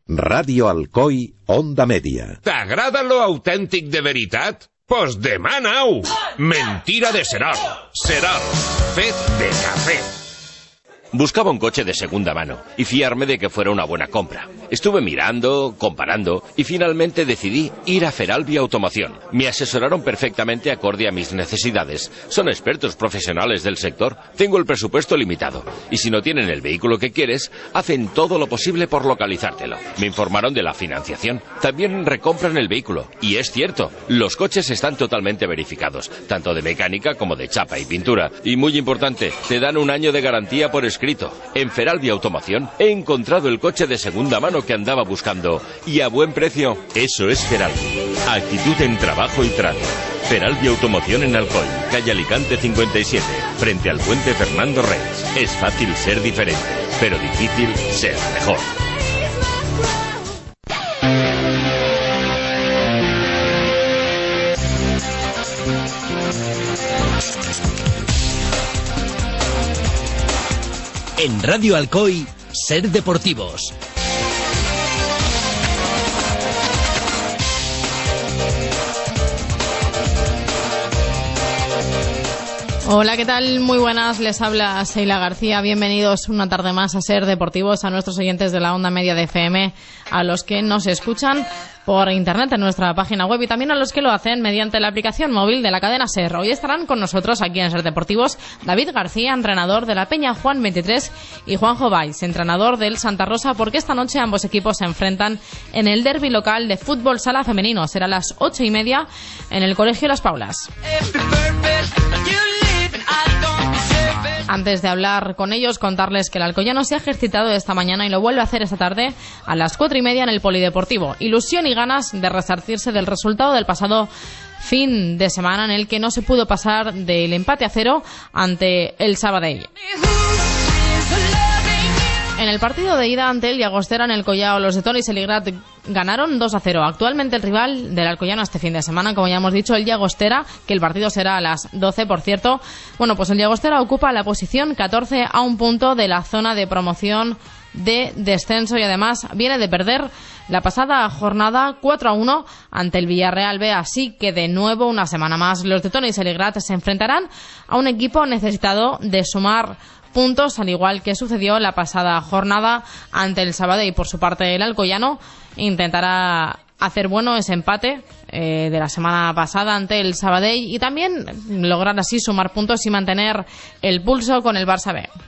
Radio Alcoi, Onda Media. T'agrada lo autèntic de veritat? Pues demà nau! Mentira de Serol. Serol, fet de café. Buscaba un coche de segunda mano y fiarme de que fuera una buena compra. Estuve mirando, comparando y finalmente decidí ir a Feralbi Automoción. Me asesoraron perfectamente acorde a mis necesidades. Son expertos profesionales del sector. Tengo el presupuesto limitado y si no tienen el vehículo que quieres, hacen todo lo posible por localizártelo. Me informaron de la financiación. También recompran el vehículo. Y es cierto, los coches están totalmente verificados, tanto de mecánica como de chapa y pintura. Y muy importante, te dan un año de garantía por escrito. En Feralbi Automoción he encontrado el coche de segunda mano que andaba buscando y a buen precio. Eso es Feralbi. Actitud en trabajo y trato. Feralbi Automoción en Alcoy, calle Alicante 57, frente al puente Fernando Reis. Es fácil ser diferente, pero difícil ser mejor. En Radio Alcoy, Ser Deportivos. Hola, ¿qué tal? Muy buenas, les habla Sheila García. Bienvenidos una tarde más a Ser Deportivos, a nuestros oyentes de la onda media de FM, a los que nos escuchan por internet en nuestra página web y también a los que lo hacen mediante la aplicación móvil de la cadena SER. Hoy estarán con nosotros aquí en Ser Deportivos David García, entrenador de la Peña Juan 23, y Juanjo Valls, entrenador del Santa Rosa, porque esta noche ambos equipos se enfrentan en el derbi local de fútbol sala femenino. Será a las 8:30 en el Colegio Las Paulas. Antes de hablar con ellos, contarles que el alcoyano se ha ejercitado esta mañana y lo vuelve a hacer esta tarde a las 4:30 en el Polideportivo. Ilusión y ganas de resarcirse del resultado del pasado fin de semana, en el que no se pudo pasar del empate a 0 ante el Sabadell. En el partido de ida ante el Llagostera en el Collao, los de Toni Seligrat ganaron 2-0. Actualmente el rival del alcoyano este fin de semana, como ya hemos dicho, el Llagostera, que el partido será a las 12, por cierto. Bueno, pues el Llagostera ocupa la posición 14 a un punto de la zona de promoción de descenso y además viene de perder la pasada jornada 4-1 ante el Villarreal B, así que de nuevo una semana más los de Toni Seligrat se enfrentarán a un equipo necesitado de sumar puntos, al igual que sucedió la pasada jornada ante el Sabadell. Por su parte, el alcoyano intentará hacer bueno ese empate de la semana pasada ante el Sabadell y también lograr así sumar puntos y mantener el pulso con el Barça B.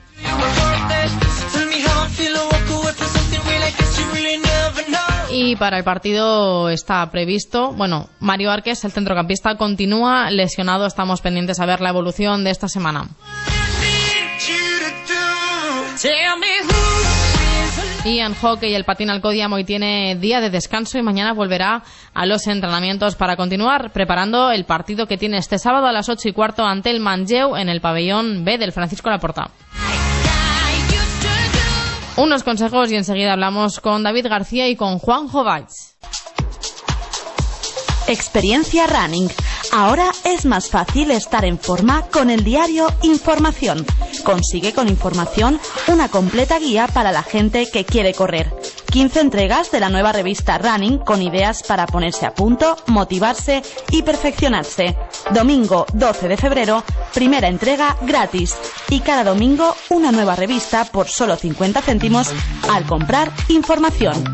Y para el partido está previsto, Mario Arques, el centrocampista, continúa lesionado. Estamos pendientes a ver la evolución de esta semana. Y en hockey, el Patín Alcodiam hoy tiene día de descanso y mañana volverá a los entrenamientos para continuar preparando el partido que tiene este sábado a las 8:15 ante el Manlleu en el pabellón B del Francisco Laporta. Unos consejos y enseguida hablamos con David García y con Juanjo Valls. Experiencia Running. Ahora es más fácil estar en forma con el diario Información. Consigue con Información una completa guía para la gente que quiere correr. 15 entregas de la nueva revista Running con ideas para ponerse a punto, motivarse y perfeccionarse. Domingo 12 de febrero, primera entrega gratis. Y cada domingo una nueva revista por solo 50 céntimos al comprar Información.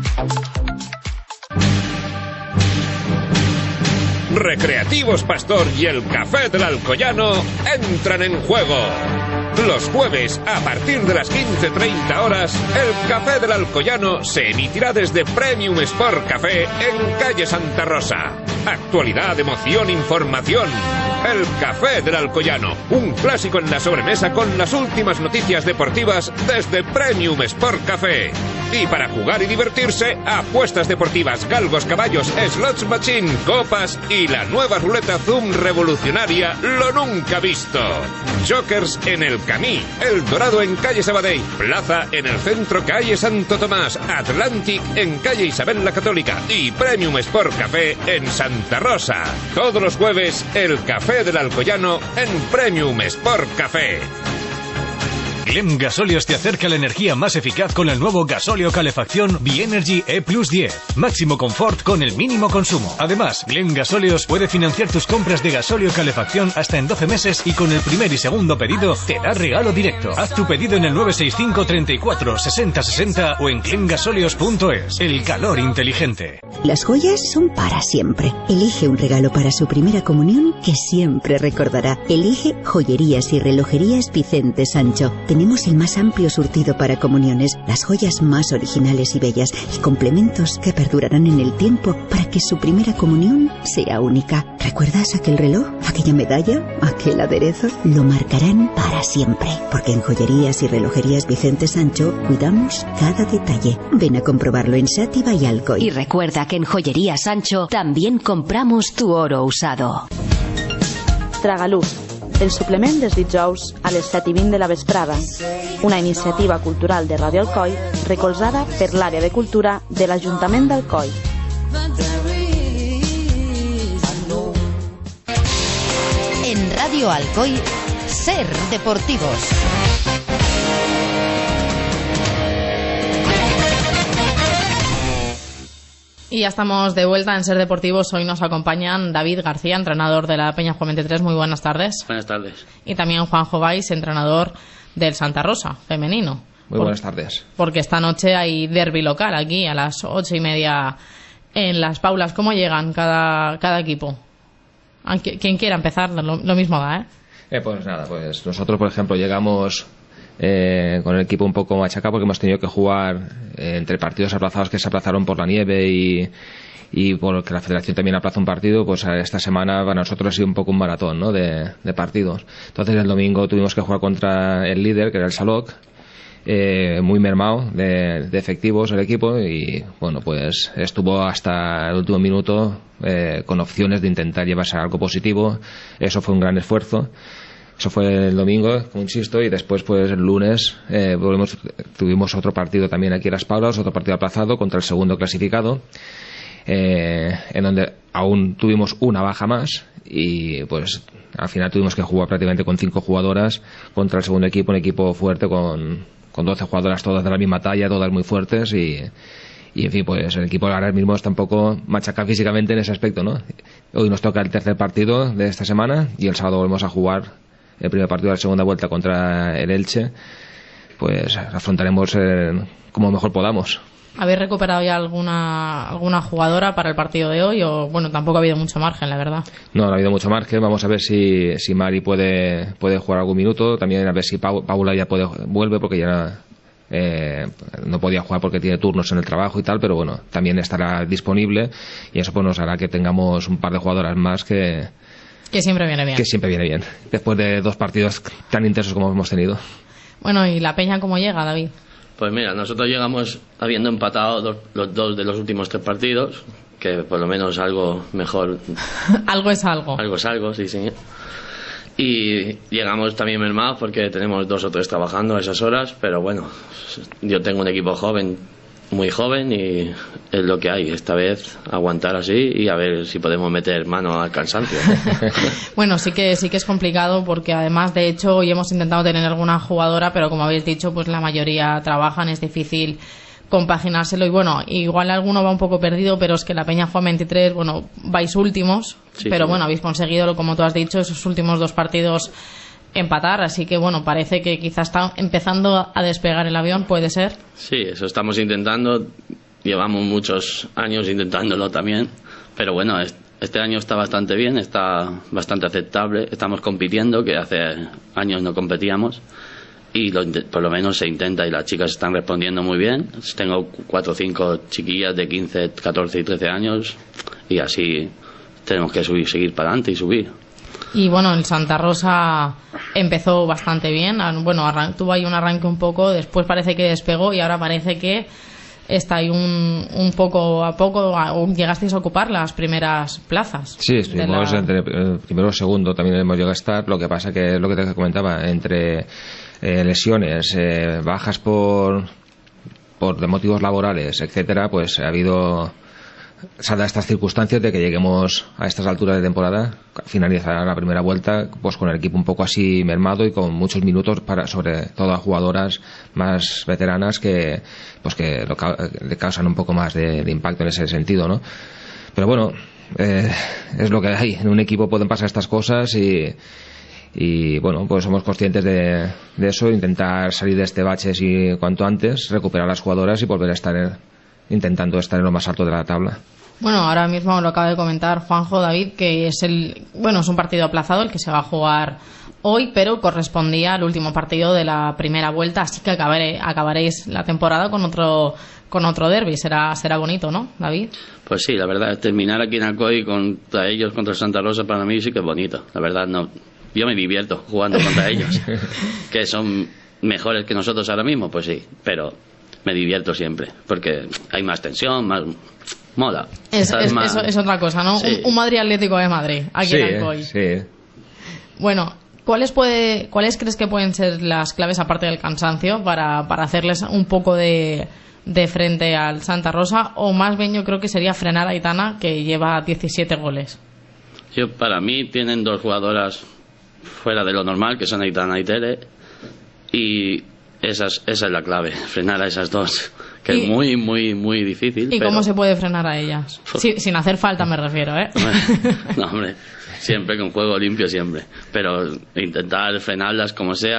Recreativos Pastor y el Café del Alcoyano entran en juego. Los jueves, a partir de las 15:30 horas, el Café del Alcoyano se emitirá desde Premium Sport Café en calle Santa Rosa. Actualidad, emoción, información. El Café del Alcoyano, un clásico en la sobremesa con las últimas noticias deportivas desde Premium Sport Café. Y para jugar y divertirse, apuestas deportivas, galgos, caballos, slots machine, copas y la nueva ruleta Zoom revolucionaria, lo nunca visto. Jokers en el Camí, El Dorado en calle Sabadell, Plaza en el centro calle Santo Tomás, Atlantic en calle Isabel la Católica y Premium Sport Café en Santa Rosa. Todos los jueves, el Café del Alcoyano en Premium Sport Café. Glem Gasóleos te acerca la energía más eficaz con el nuevo gasóleo calefacción Bienergy E+10. Máximo confort con el mínimo consumo. Además, Glem Gasóleos puede financiar tus compras de gasóleo calefacción hasta en 12 meses y con el primer y segundo pedido te da regalo directo. Haz tu pedido en el 965 34 60 60 o en glemgasóleos.es. El calor inteligente. Las joyas son para siempre. Elige un regalo para su primera comunión que siempre recordará. Elige Joyerías y Relojerías Vicente Sancho. Tenemos el más amplio surtido para comuniones, las joyas más originales y bellas y complementos que perdurarán en el tiempo para que su primera comunión sea única. ¿Recuerdas aquel reloj? ¿Aquella medalla? ¿Aquel aderezo? Lo marcarán para siempre. Porque en Joyerías y Relojerías Vicente Sancho cuidamos cada detalle. Ven a comprobarlo en Sátiva y Alcoy. Y recuerda que en Joyería Sancho también compramos tu oro usado. Tragaluz, el suplement dels dijous a les 7:20 de la vesprada. Una iniciativa cultural de Ràdio Alcoi recolzada per l'àrea de cultura de l'Ajuntament d'Alcoi. En Radio Alcoy, Ser Deportivos. Y ya estamos de vuelta en Ser Deportivos. Hoy nos acompañan David García, entrenador de la Peña Juan 23. Muy buenas tardes. Buenas tardes. Y también Juanjo Valls, entrenador del Santa Rosa, femenino. Muy buenas tardes. Porque esta noche hay derbi local aquí a las 8:30 en Las Paulas. ¿Cómo llegan cada equipo? Quien quiera empezar, lo mismo da, ¿eh? Pues nada, pues nosotros, por ejemplo, llegamos con el equipo un poco machacado porque hemos tenido que jugar entre partidos aplazados que se aplazaron por la nieve y porque la federación también aplazó un partido. Pues esta semana para nosotros ha sido un poco un maratón, ¿no?, de partidos. Entonces el domingo tuvimos que jugar contra el líder, que era el Salok, muy mermado de efectivos el equipo, y bueno, pues estuvo hasta el último minuto con opciones de intentar llevarse algo positivo. Eso fue un gran esfuerzo. Eso fue el domingo, como insisto, y después pues el lunes tuvimos otro partido también aquí en Las Paulas, otro partido aplazado contra el segundo clasificado, en donde aún tuvimos una baja más, y pues al final tuvimos que jugar prácticamente con 5 jugadoras contra el segundo equipo, un equipo fuerte con 12 jugadoras todas de la misma talla, todas muy fuertes, y en fin, pues el equipo ahora mismo está un poco machacado físicamente en ese aspecto, ¿no? Hoy nos toca el tercer partido de esta semana y el sábado volvemos a jugar el primer partido de la segunda vuelta contra el Elche. Pues afrontaremos como mejor podamos. ¿Habéis recuperado ya alguna jugadora para el partido de hoy? O bueno, tampoco ha habido mucho margen, la verdad. No ha habido mucho margen. Vamos a ver si Mari puede jugar algún minuto. También a ver si Paula ya vuelve, porque ya no podía jugar porque tiene turnos en el trabajo y tal, pero bueno, también estará disponible, y eso pues nos hará que tengamos un par de jugadoras más que siempre viene bien. Que siempre viene bien, después de 2 partidos tan intensos como hemos tenido. Bueno, ¿y la Peña cómo llega, David? Pues mira, nosotros llegamos habiendo empatado los 2 de los últimos 3 partidos, que por lo menos algo mejor. Algo es algo. Algo es algo, sí, sí. Y llegamos también mermados porque tenemos 2 o 3 trabajando a esas horas, pero bueno, yo tengo un equipo joven, muy joven, y es lo que hay. Esta vez aguantar así y a ver si podemos meter mano al cansancio. Bueno, sí que es complicado, porque además, de hecho, hoy hemos intentado tener alguna jugadora, pero como habéis dicho, pues la mayoría trabajan, es difícil compaginárselo, y bueno, igual alguno va un poco perdido, pero es que la Peña Juan 23, bueno, vais últimos, sí, pero sí, bueno, habéis conseguido, como tú has dicho, esos últimos 2 partidos empatar, así que bueno, parece que quizás está empezando a despegar el avión, ¿puede ser? Sí, eso estamos intentando, llevamos muchos años intentándolo también, pero bueno, este año está bastante bien, está bastante aceptable, estamos compitiendo, que hace años no competíamos, y por lo menos se intenta, y las chicas están respondiendo muy bien. Tengo 4 o 5 chiquillas de 15, 14 y 13 años, y así tenemos que seguir para adelante y subir. Y bueno, el Santa Rosa empezó bastante bien, bueno, tuvo ahí un arranque un poco, después parece que despegó, y ahora parece que está ahí un poco a poco, llegasteis a ocupar las primeras plazas. Sí, estuvimos entre el primero y el segundo, también hemos llegado a estar. Lo que pasa que es lo que te comentaba, entre lesiones, bajas por de motivos laborales, etcétera, pues ha habido salda estas circunstancias de que lleguemos a estas alturas de temporada, finalizará la primera vuelta pues con el equipo un poco así mermado y con muchos minutos para, sobre todo a jugadoras más veteranas que le causan un poco más de impacto en ese sentido, ¿no? Pero bueno, es lo que hay. En un equipo pueden pasar estas cosas y bueno, pues somos conscientes de eso, intentar salir de este bache cuanto antes, recuperar a las jugadoras y volver a estar intentando estar en lo más alto de la tabla. Bueno, ahora mismo lo acaba de comentar Juanjo, David, que es un partido aplazado el que se va a jugar hoy, pero correspondía al último partido de la primera vuelta, así que acabaréis la temporada con otro derbi. Será bonito, ¿no, David? Pues sí, la verdad, terminar aquí en Alcoy contra ellos, contra Santa Rosa, para mí sí que es bonito. La verdad, no, yo me divierto jugando contra ellos, que son mejores que nosotros ahora mismo, pues sí, pero me divierto siempre, porque hay más tensión, más mola. Es otra cosa, ¿no? Sí. Un Madrid Atlético de Madrid, aquí en Alcoy. Sí. Bueno, ¿cuáles crees que pueden ser las claves, aparte del cansancio, para hacerles un poco de frente al Santa Rosa? O más bien yo creo que sería frenar a Aitana, que lleva 17 goles. Para mí tienen dos jugadoras fuera de lo normal, que son Aitana y Tere, y esa es la clave, frenar a esas dos, que es muy, muy, muy difícil. ¿Y cómo se puede frenar a ellas? Sin hacer falta, me refiero, ¿eh? No, hombre, siempre con juego limpio, siempre. Pero intentar frenarlas como sea.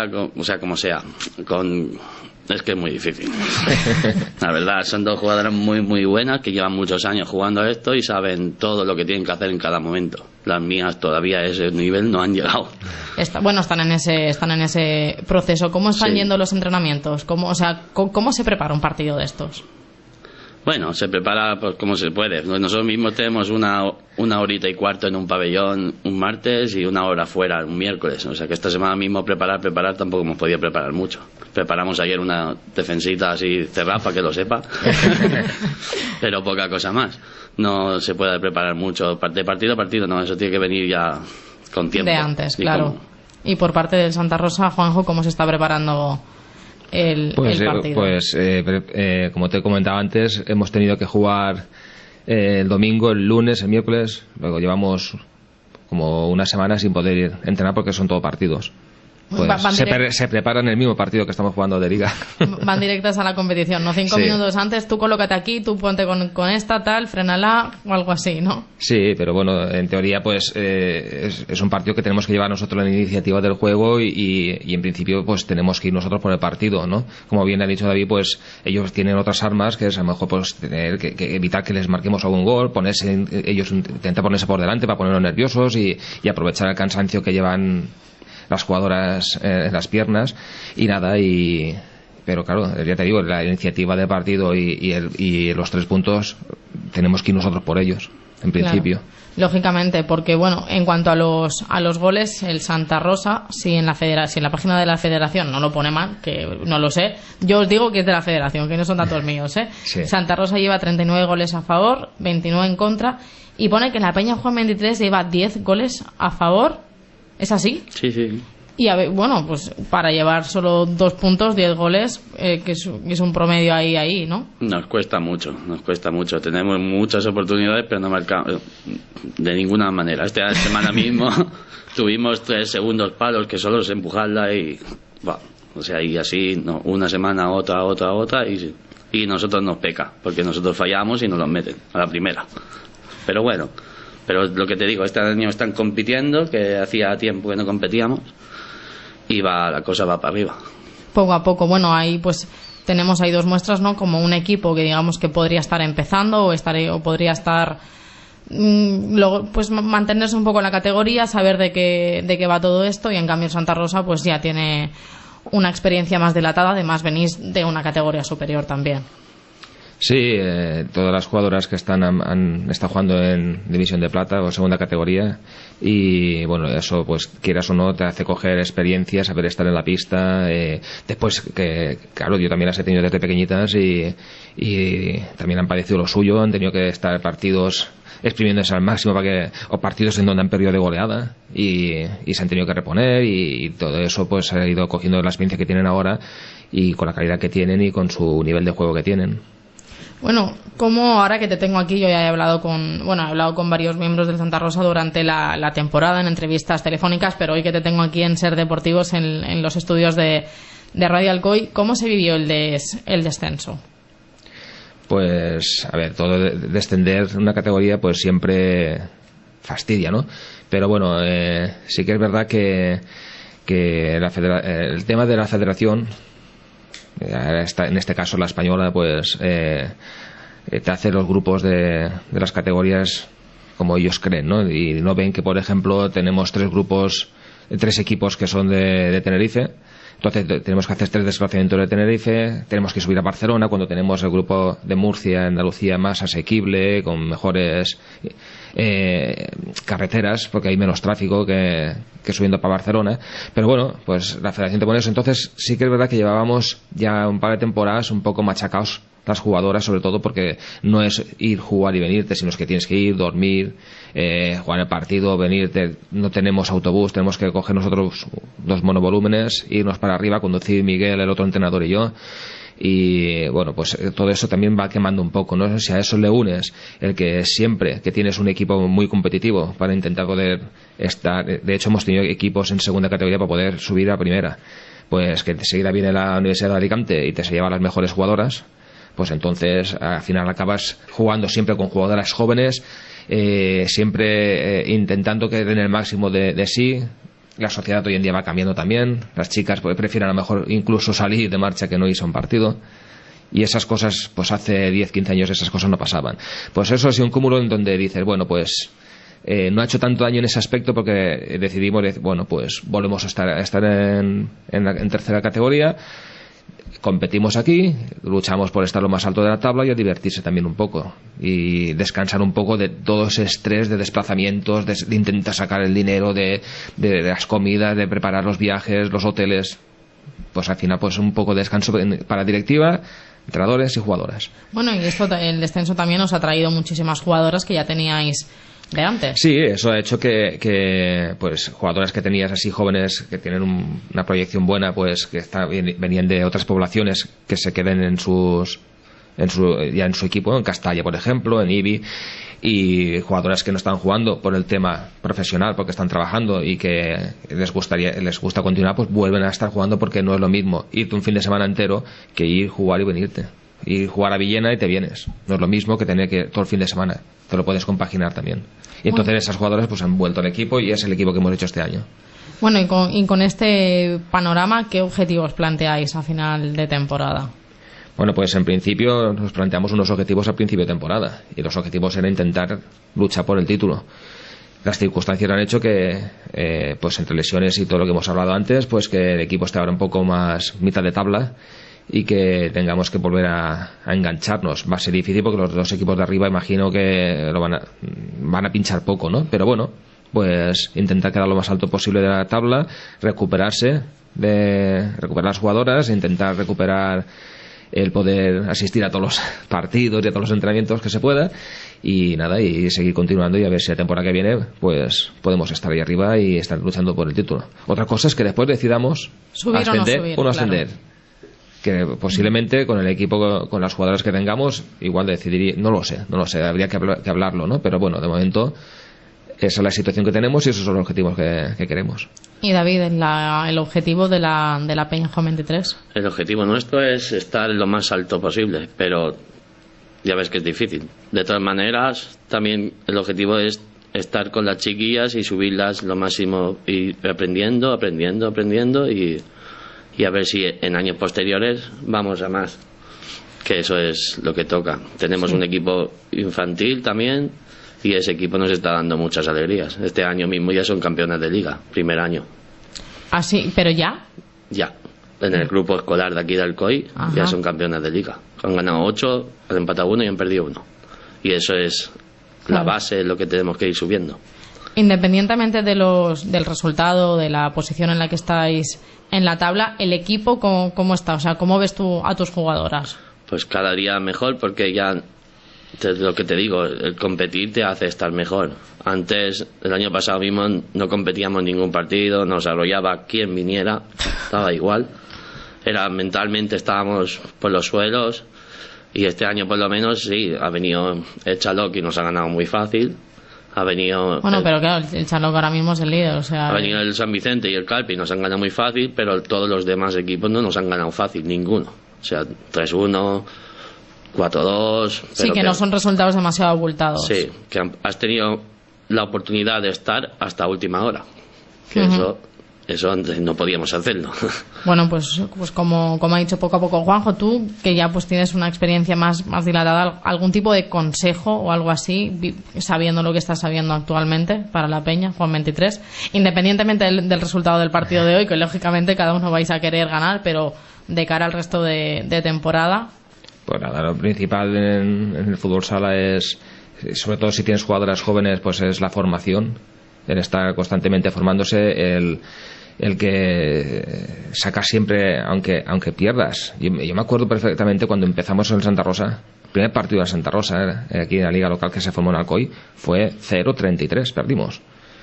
Es que es muy difícil. La verdad, son dos jugadoras muy, muy buenas que llevan muchos años jugando a esto y saben todo lo que tienen que hacer en cada momento. Las mías todavía a ese nivel no han llegado. Están en ese proceso. ¿Cómo están yendo los entrenamientos? ¿Cómo se prepara un partido de estos? Bueno, se prepara pues como se puede. Nosotros mismos tenemos una horita y cuarto en un pabellón un martes y una hora fuera un miércoles. O sea que esta semana mismo preparar tampoco hemos podido preparar mucho. Preparamos ayer una defensita así cerrada para que lo sepa. Pero poca cosa más. No se puede preparar mucho de partido a partido, no, eso tiene que venir ya con tiempo. De antes, claro. Y por parte del Santa Rosa, Juanjo, ¿cómo se está preparando el partido? Como te comentaba antes, hemos tenido que jugar el domingo, el lunes, el miércoles. Luego llevamos como una semana sin poder entrenar porque son todos partidos. Pues se preparan el mismo partido que estamos jugando de liga. Van directas a la competición, ¿no? 5 minutos antes, tú colócate aquí, tú ponte con esta, tal, frénala o algo así, ¿no? Sí, pero bueno, en teoría pues es un partido que tenemos que llevar nosotros la iniciativa del juego y en principio pues tenemos que ir nosotros por el partido, ¿no? Como bien ha dicho David, pues ellos tienen otras armas que es a lo mejor pues tener que evitar que les marquemos algún gol, ellos intentan ponerse por delante para ponerlos nerviosos y aprovechar el cansancio que llevan las jugadoras en las piernas y nada, pero claro, ya te digo, la iniciativa del partido y los 3 puntos tenemos que ir nosotros por ellos en principio. Claro, lógicamente, porque bueno, en cuanto a los goles, el Santa Rosa, si en la página de la federación no lo pone mal, que no lo sé, yo os digo que es de la federación, que no son datos míos, ¿eh? Sí. Santa Rosa lleva 39 goles a favor, 29 en contra, y pone que la Peña Juan 23 lleva 10 goles a favor. ¿Es así? Sí. Y bueno, pues para llevar solo 2 puntos, 10 goles, que es un promedio ahí, ¿no? Nos cuesta mucho. Tenemos muchas oportunidades, pero no marcamos de ninguna manera. Esta semana mismo tuvimos 3 segundos palos que solo es empujarla y así, no, una semana, otra, y nosotros nos peca, porque nosotros fallamos y nos los meten a la primera. Pero bueno. Pero lo que te digo, este año están compitiendo, que hacía tiempo que no competíamos, y la cosa va para arriba. Poco a poco, bueno, ahí pues tenemos ahí 2 muestras, ¿no? Como un equipo que digamos que podría estar empezando o podría estar pues mantenerse un poco en la categoría, saber de qué va todo esto, y en cambio Santa Rosa pues ya tiene una experiencia más dilatada, además venís de una categoría superior también. Sí, todas las jugadoras que han estado jugando en División de Plata o segunda categoría, y bueno, eso pues quieras o no te hace coger experiencia, saber estar en la pista, después que claro, yo también las he tenido desde pequeñitas y también han padecido lo suyo, han tenido que estar partidos exprimiéndose al máximo o partidos en donde han perdido de goleada y se han tenido que reponer, y todo eso pues ha ido cogiendo la experiencia que tienen ahora y con la calidad que tienen y con su nivel de juego que tienen. Bueno, como ahora que te tengo aquí, yo ya he hablado con varios miembros del Santa Rosa durante la temporada en entrevistas telefónicas, pero hoy que te tengo aquí en Ser Deportivos, en los estudios de Radio Alcoy, ¿cómo se vivió el descenso? Pues, a ver, todo descender una categoría pues siempre fastidia, ¿no? Pero bueno, sí que es verdad que el tema de la federación, en este caso la española, pues te hace los grupos de las categorías como ellos creen, ¿no? Y no ven que, por ejemplo, tenemos 3 equipos que son de Tenerife. Entonces tenemos que hacer 3 desplazamientos de Tenerife, tenemos que subir a Barcelona cuando tenemos el grupo de Murcia, Andalucía más asequible, con mejores carreteras, porque hay menos tráfico que subiendo para Barcelona. Pero bueno, pues la federación te pone eso. Entonces sí que es verdad que llevábamos ya un par de temporadas un poco machacados las jugadoras, sobre todo porque no es ir, jugar y venirte, sino es que tienes que ir, dormir, jugar el partido, venirte. No tenemos autobús, tenemos que coger nosotros 2 monovolúmenes, irnos para arriba, conducir Miguel, el otro entrenador y yo. Y bueno, pues todo eso también va quemando un poco, ¿no? Si a eso le unes el que siempre que tienes un equipo muy competitivo para intentar poder estar, de hecho hemos tenido equipos en segunda categoría para poder subir a primera, pues que enseguida viene la Universidad de Alicante y te se lleva las mejores jugadoras, pues entonces al final acabas jugando siempre con jugadoras jóvenes, siempre intentando que den el máximo de sí. La sociedad hoy en día va cambiando también, las chicas pues prefieren a lo mejor incluso salir de marcha que no irse a un partido, y esas cosas pues hace 10-15 años esas cosas no pasaban. Pues eso ha sido un cúmulo en donde dices, bueno, pues no ha hecho tanto daño en ese aspecto porque decidimos, bueno, pues volvemos a estar en tercera categoría. Competimos aquí, luchamos por estar lo más alto de la tabla y a divertirse también un poco y descansar un poco de todo ese estrés de desplazamientos, de intentar sacar el dinero de las comidas, de preparar los viajes, los hoteles. Pues al final pues un poco de descanso para directiva, entrenadores y jugadoras. Bueno, y el descenso también os ha traído muchísimas jugadoras que ya teníais de antes. Sí, eso ha hecho que pues jugadoras que tenías así jóvenes que tienen una proyección buena, pues que venían de otras poblaciones, que se queden en su equipo, en Castalla por ejemplo, en Ibi, y jugadoras que no están jugando por el tema profesional porque están trabajando y que les gusta continuar, pues vuelven a estar jugando porque no es lo mismo irte un fin de semana entero que ir, jugar y venirte. Ir, jugar a Villena y te vienes. No es lo mismo que tener que todo el fin de semana. Te lo puedes compaginar también. Y entonces esas jugadoras pues han vuelto al equipo y es el equipo que hemos hecho este año. Bueno, y con este panorama, ¿qué objetivos planteáis a final de temporada? Bueno, pues en principio nos planteamos unos objetivos al principio de temporada y los objetivos eran intentar luchar por el título. Las circunstancias han hecho que, pues entre lesiones y todo lo que hemos hablado antes, pues que el equipo esté ahora un poco más mitad de tabla y que tengamos que volver a engancharnos. Va a ser difícil porque los 2 equipos de arriba imagino que van a pinchar poco, ¿no? Pero bueno, pues intentar quedar lo más alto posible de la tabla, recuperar las jugadoras, intentar recuperar el poder asistir a todos los partidos y a todos los entrenamientos que se pueda y nada, y seguir continuando y a ver si la temporada que viene pues podemos estar ahí arriba y estar luchando por el título. Otra cosa es que después decidamos subir ascender o no ascender. Claro. Que posiblemente con el equipo, con las jugadoras que tengamos, igual decidiría, no lo sé, habría que hablarlo, ¿no? Pero bueno, de momento esa es la situación que tenemos y esos son los objetivos que queremos. Y David, el objetivo de la Peña Joven 23. El objetivo nuestro es estar lo más alto posible, pero ya ves que es difícil. De todas maneras, también el objetivo es estar con las chiquillas y subirlas lo máximo y aprendiendo y a ver si en años posteriores vamos a más, que eso es lo que toca. Tenemos un equipo infantil también y ese equipo nos está dando muchas alegrías. Este año mismo ya son campeonas de liga, primer año. ¿Ah, sí? ¿Pero ya? Ya, en el grupo escolar de aquí de Alcoy. Ajá. Ya son campeonas de liga. Han ganado 8, han empatado 1 y han perdido 1. Y eso es la base, es lo que tenemos que ir subiendo. Independientemente del resultado, de la posición en la que estáis en la tabla, ¿el equipo cómo está? O sea, ¿cómo ves tú a tus jugadoras? Pues cada día mejor, porque ya lo que te digo, el competir te hace estar mejor. Antes, el año pasado mismo, no competíamos en ningún partido, nos arrollaba quien viniera, estaba igual. Mentalmente estábamos por los suelos, Y este año por lo menos sí, ha venido el Chaloc y nos ha ganado muy fácil. Ha venido pero claro, el Chaloc ahora mismo es el líder, o sea... Ha venido el San Vicente y el Calpi y nos han ganado muy fácil, pero todos los demás equipos no nos han ganado fácil, ninguno. O sea, 3-1, 4-2... Sí, que no son resultados demasiado abultados. Sí, que has tenido la oportunidad de estar hasta última hora. Que eso antes no podíamos hacerlo. Bueno, pues como ha dicho poco a poco Juanjo, tú que ya pues tienes una experiencia más dilatada, ¿algún tipo de consejo o algo así, sabiendo lo que estás sabiendo actualmente para la Peña, Juan 23, independientemente del resultado del partido de hoy, que lógicamente cada uno vais a querer ganar, pero de cara al resto de temporada? Pues nada, lo principal en el fútbol sala es, sobre todo si tienes jugadoras jóvenes, pues es la formación, el estar constantemente formándose, el que saca siempre, aunque pierdas. Yo me acuerdo perfectamente cuando empezamos en Santa Rosa, el primer partido de Santa Rosa, aquí en la liga local que se formó en Alcoy, fue 0-33, perdimos.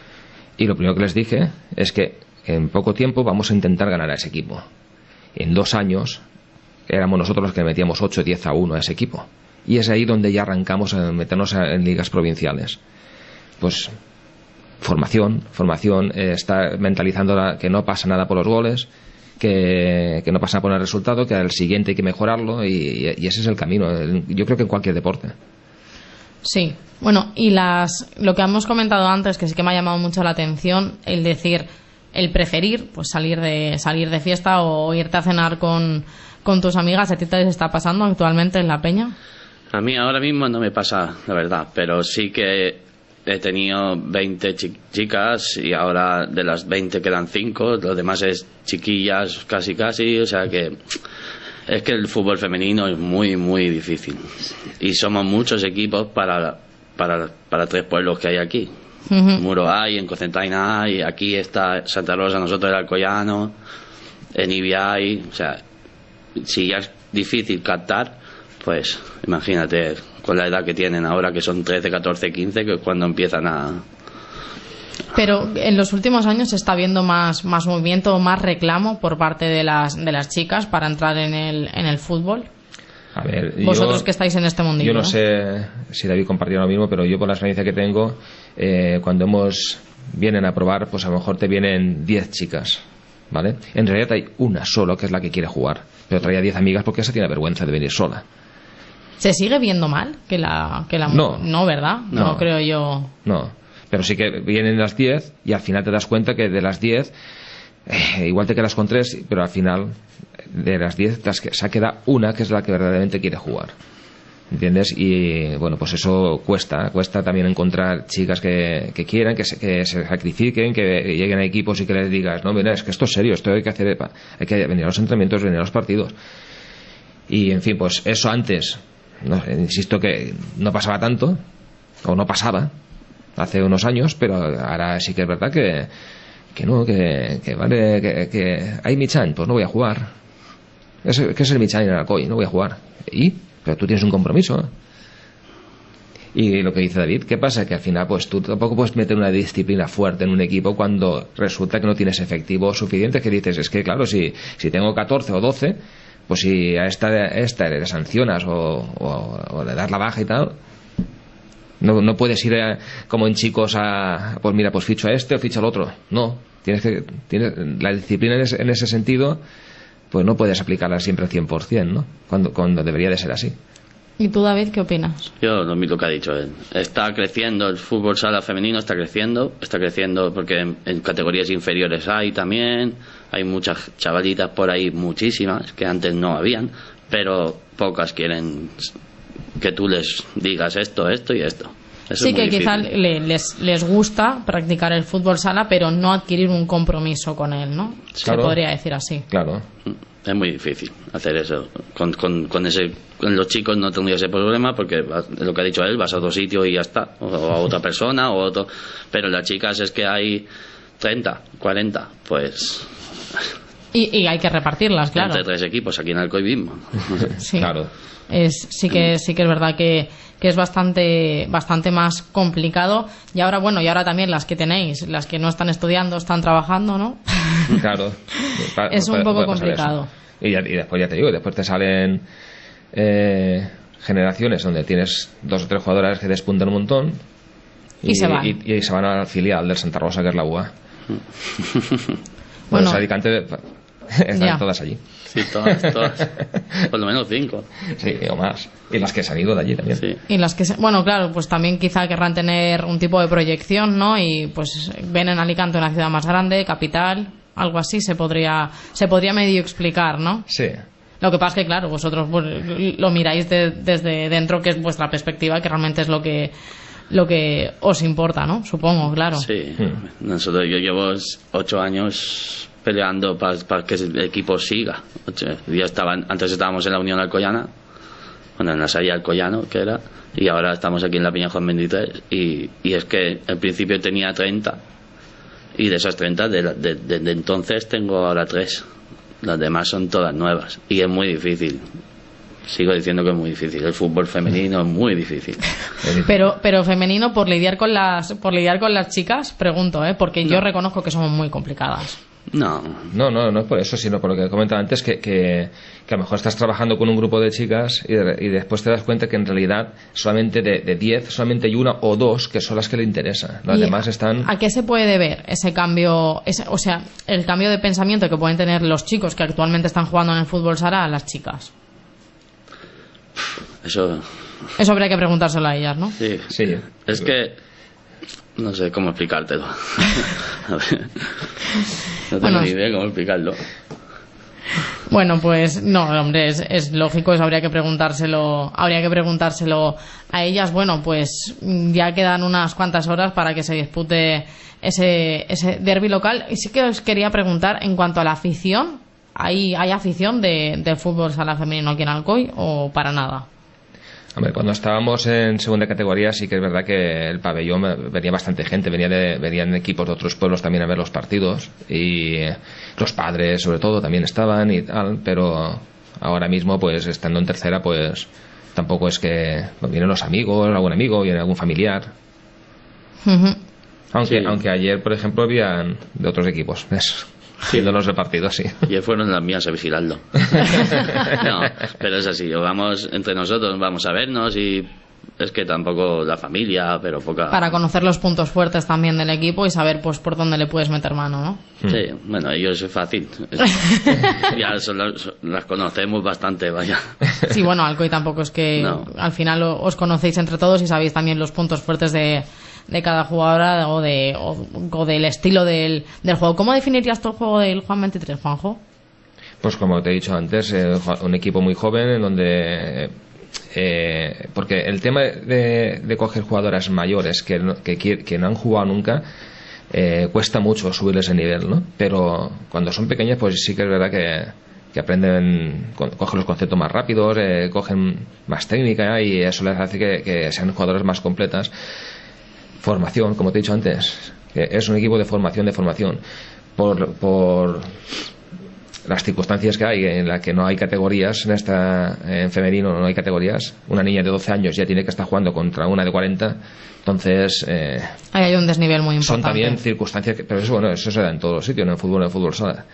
Y lo primero que les dije es que en poco tiempo vamos a intentar ganar a ese equipo. En 2 años éramos nosotros los que metíamos 8-10-1 a ese equipo. Y es ahí donde ya arrancamos a meternos en ligas provinciales. Pues formación, está mentalizando que no pasa nada por los goles, que no pasa nada por el resultado, que al siguiente hay que mejorarlo y ese es el camino, yo creo que en cualquier deporte. Sí, bueno, y lo que hemos comentado antes, que sí que me ha llamado mucho la atención, el preferir pues salir de fiesta o irte a cenar con tus amigas. ¿A ti te está pasando actualmente en la Peña? A mí ahora mismo no me pasa, la verdad, pero sí que he tenido 20 chicas y ahora de las 20 quedan 5, los demás es chiquillas casi, o sea que es que el fútbol femenino es muy, muy difícil y somos muchos equipos para 3 pueblos que hay aquí. Muro hay, en Cocentaina hay, aquí está Santa Rosa, nosotros el Alcoyano, en Ibia hay, o sea, si ya es difícil captar, pues imagínate con la edad que tienen ahora, que son 13, 14, 15, que es cuando empiezan a... Pero en los últimos años se está viendo más movimiento, más reclamo por parte de las chicas para entrar en el fútbol. A ver, vosotros que estáis en este mundillo. Yo no sé si David compartirá lo mismo, pero yo por la experiencia que tengo, cuando vienen a probar, pues a lo mejor te vienen 10 chicas, ¿vale? En realidad hay una solo que es la que quiere jugar, pero traía 10 amigas porque esa tiene vergüenza de venir sola. ¿Se sigue viendo mal que la no, ¿verdad? No creo yo. No, pero sí que vienen las 10 y al final te das cuenta que de las 10 igual te quedas con 3, pero al final de las 10 se ha quedado una que es la que verdaderamente quiere jugar, ¿entiendes? Y bueno, pues eso cuesta también encontrar chicas que quieran, que se sacrifiquen, que lleguen a equipos y que les digas, no, mira, es que esto es serio, esto hay que venir a los entrenamientos, venir a los partidos. Y en fin, pues eso antes, insisto que no pasaba tanto, o no pasaba hace unos años, pero ahora sí que es verdad que hay Michan, pues no voy a jugar. ¿Qué es el Michan en el Alcoy? No voy a jugar. Pero tú tienes un compromiso. Y lo que dice David, ¿qué pasa? Que al final pues tú tampoco puedes meter una disciplina fuerte en un equipo cuando resulta que no tienes efectivo suficiente, que dices, es que claro, si tengo 14 o 12, pues si a esta le sancionas o le das la baja y tal, no puedes ir como en chicos pues mira, pues ficho a este o ficho al otro. No, tienes la disciplina en ese sentido, pues no puedes aplicarla siempre al 100%, ¿no? Cuando debería de ser así. ¿Y tú, David, qué opinas? Yo lo mismo que ha dicho él. Está creciendo el fútbol sala femenino, está creciendo porque en categorías inferiores hay muchas chavalitas por ahí, muchísimas, que antes no habían, pero pocas quieren que tú les digas esto y esto. Eso sí, que quizás les gusta practicar el fútbol sala, pero no adquirir un compromiso con él, ¿no? Claro. Se podría decir así. Claro. Es muy difícil hacer eso. Con los chicos no tendría ese problema porque lo que ha dicho él, vas a otro sitio y ya está. O a otra persona o otro. Pero las chicas es que hay 30, 40, pues... Y hay que repartirlas, claro. Entre 3 equipos aquí en Alcoy mismo. Sí. Claro. Sí que es verdad que es bastante más complicado. Y ahora también las que tenéis, las que no están estudiando, están trabajando, ¿no? Claro. Es un poco complicado. Y después ya te digo, después te salen generaciones donde tienes 2 o 3 jugadoras que despuntan un montón y se van. Y se van al filial del Santa Rosa, que es la UA. Bueno, los Alicante están todas allí. Sí, todas. Por lo menos 5. Sí, o más. Y las que se han ido de allí también. Sí. Y las que bueno, claro, pues también quizá querrán tener un tipo de proyección, ¿no? Y pues ven en Alicante una ciudad más grande, capital, algo así se podría medio explicar, ¿no? Sí. Lo que pasa es que, claro, vosotros pues, lo miráis desde dentro, que es vuestra perspectiva, que realmente es lo que os importa, ¿no? Supongo, claro. Sí. Yo llevo 8 años peleando para que el equipo siga. Antes estábamos en la Unión Alcoyana, bueno, en la Salle Alcoyano, que era, y ahora estamos aquí en la Peña Juan 23, y es que al principio tenía 30, y de esas 30, de entonces tengo ahora 3. Las demás son todas nuevas, y es muy difícil. Sigo diciendo que es muy difícil. El fútbol femenino es muy difícil. Pero femenino por lidiar con las chicas, pregunto, porque yo reconozco que somos muy complicadas. No es por eso, sino por lo que comentaba antes, que a lo mejor estás trabajando con un grupo de chicas y después te das cuenta que en realidad solamente de 10, solamente hay 1 o 2 que son las que le interesan. Las demás están... ¿A qué se puede deber ese cambio, o sea, el cambio de pensamiento que pueden tener los chicos que actualmente están jugando en el fútbol sala a las chicas? Eso habría que preguntárselo a ellas, ¿no? Sí. Es que no sé cómo explicártelo. A ver. No tengo ni idea cómo explicarlo. Bueno, pues no, hombre, es lógico, eso habría que preguntárselo a ellas. Bueno, pues ya quedan unas cuantas horas para que se dispute ese derbi local. Y sí que os quería preguntar en cuanto a la afición, ¿hay afición de fútbol sala femenino aquí en Alcoy o para nada? Hombre, cuando estábamos en segunda categoría sí que es verdad que el pabellón venía bastante gente, venían equipos de otros pueblos también a ver los partidos, y los padres sobre todo también estaban y tal, pero ahora mismo pues estando en tercera pues tampoco es que vienen los amigos, algún amigo, viene algún familiar. Uh-huh. Aunque ayer por ejemplo habían de otros equipos viendo los repartidos, sí. Y fueron las mías a vigilarlo. No, pero es así, vamos entre nosotros, vamos a vernos, y es que tampoco la familia, pero poca... Para conocer los puntos fuertes también del equipo y saber pues por dónde le puedes meter mano, ¿no? Sí, bueno, ellos es fácil. Ya las conocemos bastante, vaya. Sí, bueno, Alcoy tampoco es que no. Al final os conocéis entre todos y sabéis también los puntos fuertes de cada jugadora o del estilo del juego. ¿Cómo definirías tú el juego del Juan 23, Juanjo? Pues como te he dicho antes, un equipo muy joven en donde... porque el tema de coger jugadoras mayores que no han jugado nunca, cuesta mucho subirles el nivel, ¿no? Pero cuando son pequeñas pues sí que es verdad que aprenden, cogen los conceptos más rápidos, cogen más técnica, y eso les hace que sean jugadoras más completas. Formación, como te he dicho antes, que es un equipo de formación por las circunstancias que hay en la que no hay categorías en femenino, no hay categorías. Una niña de 12 años ya tiene que estar jugando contra una de 40, entonces ahí hay un desnivel muy importante. Son también circunstancias pero eso se da en todos los sitios, en el fútbol sala.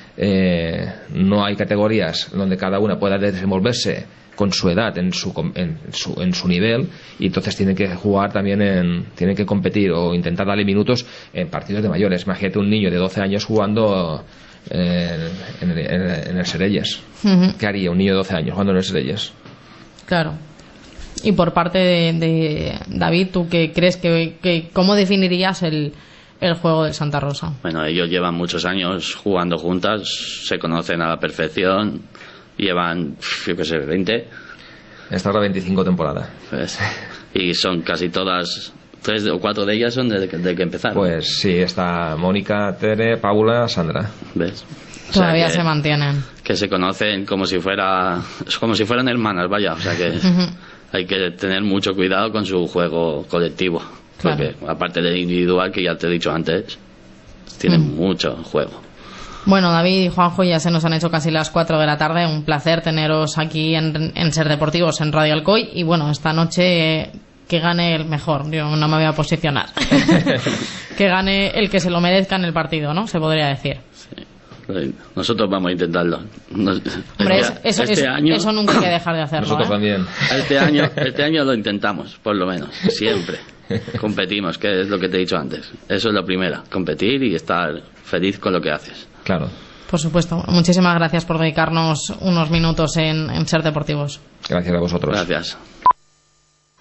No hay categorías donde cada una pueda desenvolverse con su edad en su nivel, y entonces tienen que jugar también tienen que competir o intentar darle minutos en partidos de mayores. Imagínate un niño de 12 años jugando en el Serelles. Uh-huh. ¿Qué haría un niño de 12 años jugando en el Serelles? Claro. Y por parte de David, ¿tú qué crees que cómo definirías el juego del Santa Rosa? Bueno, ellos llevan muchos años jugando juntas, se conocen a la perfección, llevan, yo qué sé, 20. Esta es la 25 temporada. Pues, y son casi todas, 3 o 4 de ellas son de que empezaron. Pues sí, está Mónica, Tere, Paula, Sandra. ¿Ves? Todavía se mantienen. Que se conocen como si fueran hermanas, vaya. O sea que hay que tener mucho cuidado con su juego colectivo. Claro. Porque aparte del individual, que ya te he dicho antes, tienen mucho juego. Bueno, David y Juanjo, ya se nos han hecho casi las 4 de la tarde. Un placer teneros aquí en Ser Deportivos, en Radio Alcoy. Y bueno, esta noche que gane el mejor. Yo no me voy a posicionar. Que gane el que se lo merezca en el partido, ¿no? Se podría decir. Sí. Nosotros vamos a intentarlo. Hombre, eso nunca hay que dejar de hacerlo. Nosotros también. Este año lo intentamos, por lo menos, siempre. Competimos, que es lo que te he dicho antes. Eso es lo primero, competir y estar feliz con lo que haces. Claro. Por supuesto. Muchísimas gracias por dedicarnos unos minutos en Ser Deportivos. Gracias a vosotros. Gracias.